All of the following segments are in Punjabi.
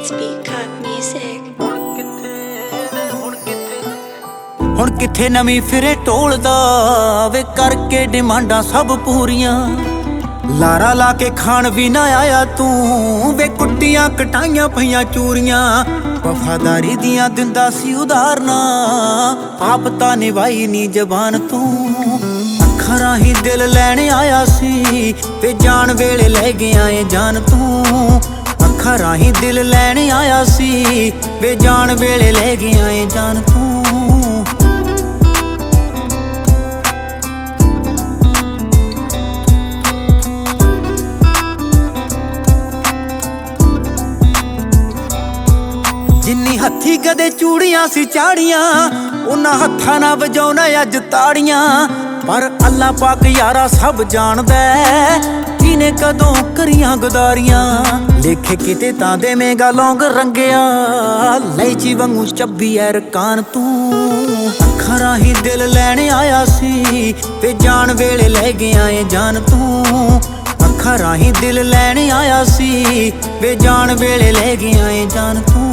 Speak Up Music. ਹੁਣ ਕਿੱਥੇ ਨਵੀਂ ਫਿਰੇ ਢੋਲਦਾ ਵੇ ਕਰਕੇ ਡਿਮਾਂਡਾਂ ਸਭ ਪੂਰੀਆਂ। ਲਾਰਾ ਲਾ ਕੇ ਖਾਣ ਵੀ ਨਾ ਆਇਆ ਤੂੰ ਵੇ ਕੁੱਟੀਆਂ ਕਟਾਈਆਂ ਪਈਆਂ ਚੂਰੀਆਂ। ਵਫਾਦਾਰੀ ਦੀਆਂ ਦਿੰਦਾ ਸੀ ਉਦਾਹਰਨਾਂ ਆਪ ਤਾਂ ਨਿਭਾਈ ਨੀ ਜ਼ਬਾਨ ਤੂੰ। ਅੱਖਾਂ ਰਾਹੀਂ ਦਿਲ ਲੈਣ ਆਇਆ ਸੀ ਵੇ ਜਾਣ ਵੇਲੇ ਲੈ ਗਿਆ ਏ ਜਾਨ ਤੂੰ। ਅੱਖਾਂ ਰਾਹੀਂ ਦਿਲ ਲੈਣ ਆਇਆ ਸੀ ਵੇ ਜਾਣ ਵੇਲੇ ਲੈ ਗਿਆ ਏ ਜਾਨ ਤੂੰ। ਜਿੰਨੀ ਹੱਥੀ ਕਦੇ ਚੂੜੀਆਂ ਸੀ ਚਾੜੀਆਂ ਉਹਨਾਂ ਹੱਥਾਂ ਨਾਲ ਵਜਾਉਣਾ ਅੱਜ ਤਾੜੀਆਂ। ਪਰ ਅੱਲਾ ਪਾਕ ਯਾਰਾ ਸਭ ਜਾਣਦਾ ਕਿਨੇ ਕਦੋਂ ਕਰੀਆਂ ਗੁਦਾਰੀਆਂ। ਲੇਖੇ ਕਿਤੇ ਤਾਂ ਦੇਵੇਂਗਾ ਲੌਂਗ ਰੰਗਿਆ ਲੈਚੀ ਵਾਂਗੂ ਚੱਬੀ ਐ ਰਕਾਨ ਤੂੰ। ਅੱਖਾਂ ਰਾਹੀਂ ਦਿਲ ਲੈਣ ਆਇਆ ਸੀ ਤੇ ਜਾਣ ਵੇਲੇ ਲੈ ਗਿਆ ਏ ਜਾਨ ਤੂੰ। ਅੱਖਾਂ ਰਾਹੀਂ ਦਿਲ ਲੈਣ ਆਇਆ ਸੀ ਵੇ ਜਾਣ ਵੇਲੇ ਲੈ ਗਿਆ ਏ ਜਾਨ ਤੂੰ।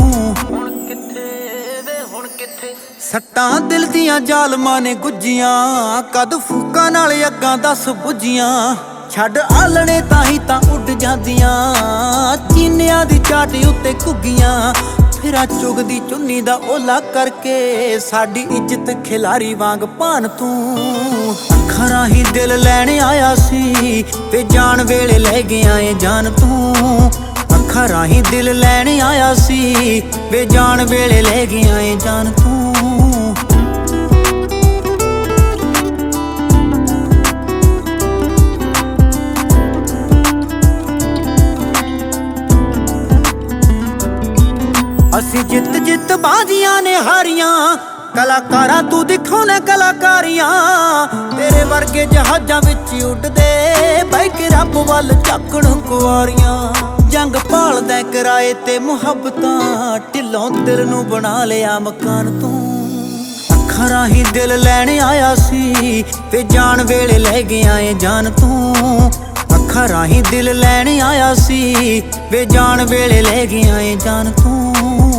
ਸੱਟਾਂ ਦਿਲ ਦੀਆਂ ਜ਼ਾਲਮਾਂ ਨੇ ਗੁੱਜੀਆਂ ਕਦ ਫੂਕਾਂ ਨਾਲ ਅੱਗਾਂ ਦੱਸ ਬੁੱਝੀਆਂ। ਛੱਡ ਆਲਣੇ ਤਾਂ ਹੀ ਤਾਂ ਉੱਡ ਜਾਂਦੀਆਂ ਚੀਨਿਆਂ ਦੀ ਚਾਟੀ ਉੱਤੇ ਘੁੱਗੀਆਂ। ਫਿਰਾਂ ਚੁਗਦੀ ਚੁੰਨੀ ਦਾ ਓਲਾ ਕਰਕੇ ਸਾਡੀ ਇੱਜ਼ਤ ਖਿਲਾਰੀ ਵਾਂਗ ਭਾਨ ਤੂੰ। ਅੱਖਾਂ ਰਾਹੀਂ ਦਿਲ ਲੈਣ ਆਇਆ ਸੀ ਤੇ ਜਾਣ ਵੇਲੇ ਲੈ ਗਿਆ ਏ ਜਾਨ ਤੂੰ। ਅੱਖਾਂ ਰਾਹੀਂ ਦਿਲ ਲੈਣ ਆਇਆ ਸੀ ਵੇ ਜਾਣ ਵੇਲੇ ਲੈ ਗਿਆ ਏ ਜਾਨ ਤੂੰ। ਅਸੀਂ ਜਿੱਤ ਬਾਜ਼ੀਆਂ ਨੇ ਹਾਰੀਆਂ ਕਲਾਕਾਰਾਂ ਤੂੰ ਦਿਖਾਉਣਾ ਕਲਾਕਾਰੀਆਂ। ਤੇਰੇ ਵਰਗੇ ਜਹਾਜ਼ਾਂ ਵਿੱਚ ਉੱਡਦੇ ਬਹਿ ਕੇ ਰੱਬ ਵੱਲ ਝਾਕਣ ਕੁਆਰੀਆਂ। ਜੰਗ ਭਾਲਦਾ ਕਿਰਾਏ ਤੇ ਮੁਹੱਬਤਾਂ ਢਿੱਲੋਂ ਦਿਲ ਨੂੰ ਬਣਾ ਲਿਆ ਮਕਾਨ ਤੂੰ। ਅੱਖਾਂ ਰਾਹੀਂ ਦਿਲ ਲੈਣ ਆਇਆ ਸੀ ਤੇ ਜਾਣ ਵੇਲੇ ਲੈ ਗਿਆ ਏ ਜਾਨ ਤੂੰ। ਅੱਖਾਂ ਰਾਹੀਂ ਦਿਲ ਲੈਣ ਆਇਆ ਸੀ ਵੇ ਜਾਣ ਵੇਲੇ ਲੈ ਗਿਆ ਏ ਜਾਨ ਤੂੰ।